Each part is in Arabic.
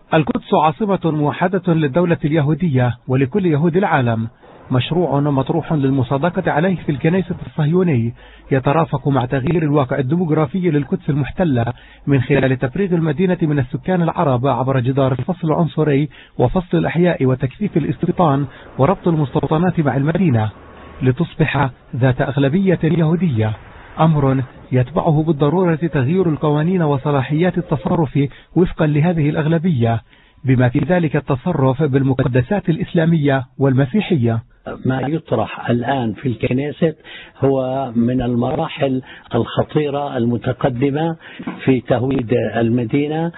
القدس عاصمة موحدة للدولة اليهودية ولكل يهود العالم، مشروع مطروح للمصادقة عليه في الكنيسة الصهيوني يترافق مع تغيير الواقع الديموغرافي للقدس المحتلة من خلال تفريغ المدينة من السكان العرب عبر جدار الفصل العنصري وفصل الأحياء وتكثيف الاستيطان وربط المستوطنات مع المدينة لتصبح ذات أغلبية يهودية، أمر يتبعه بالضرورة تغيير القوانين وصلاحيات التصرف وفقا لهذه الأغلبية، بما في ذلك التصرف بالمقدسات الإسلامية والمسيحية. ما يطرح الآن في الكنيسة هو من المراحل الخطيرة المتقدمة في تهويد المدينة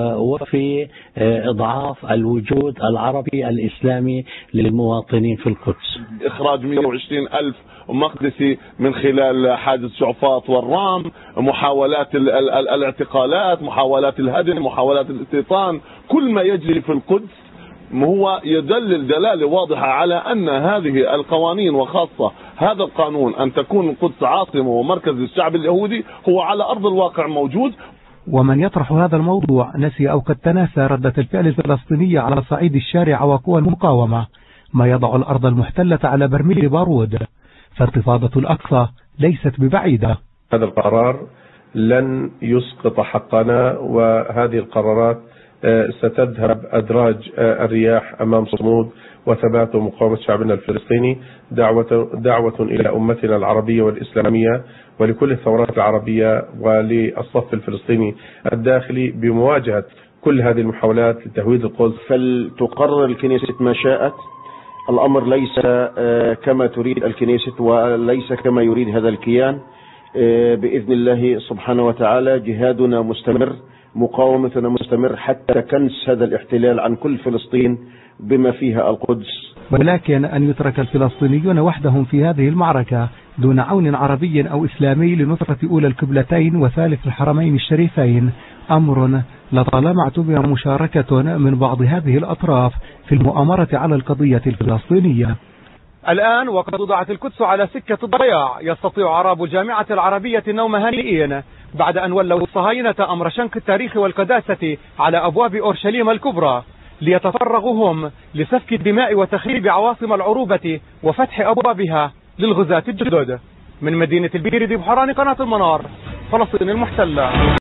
وفي إضعاف الوجود العربي الإسلامي للمواطنين في القدس. إخراج 120,000 مقدسي من خلال حادث شعفاط والرام، محاولات الاعتقالات، محاولات الهدم، محاولات الاستيطان، كل ما يجري في القدس هو يدلل دلالة واضحة على أن هذه القوانين وخاصة هذا القانون أن تكون القدس عاصمة ومركز للشعب اليهودي هو على أرض الواقع موجود. ومن يطرح هذا الموضوع نسي أو قد تناسى ردة الفعل الفلسطينية على صعيد الشارع وقوى المقاومة، ما يضع الأرض المحتلة على برميل بارود، فانتفاضة الأقصى ليست ببعيدة. هذا القرار لن يسقط حقنا، وهذه القرارات ستذهب أدراج الرياح أمام صمود وثبات ومقاومة شعبنا الفلسطيني. دعوة إلى أمتنا العربية والإسلامية ولكل الثورات العربية وللصف الفلسطيني الداخلي بمواجهة كل هذه المحاولات لتهويد القدس. فلتقرر الكنيسة ما شاءت، الأمر ليس كما تريد الكنيسة وليس كما يريد هذا الكيان. بإذن الله سبحانه وتعالى جهادنا مستمر، مقاومتنا مستمر حتى كنس هذا الاحتلال عن كل فلسطين بما فيها القدس. ولكن أن يترك الفلسطينيون وحدهم في هذه المعركة دون عون عربي أو إسلامي لنصرة أولى القبلتين وثالث الحرمين الشريفين أمر لطالما اعتبر مشاركة من بعض هذه الأطراف في المؤامرة على القضية الفلسطينية. الآن وقد وضعت القدس على سكة الضياع، يستطيع عرب الجامعة العربية النوم هنيئين بعد أن ولوا الصهاينة أمر شنك التاريخ والقداسة على أبواب أورشليم الكبرى، ليتفرغوا هم لسفك الدماء وتخريب عواصم العروبة وفتح أبوابها للغزاة الجدد. من مدينة البير دي بحران، قناة المنار، فلسطين المحتلة.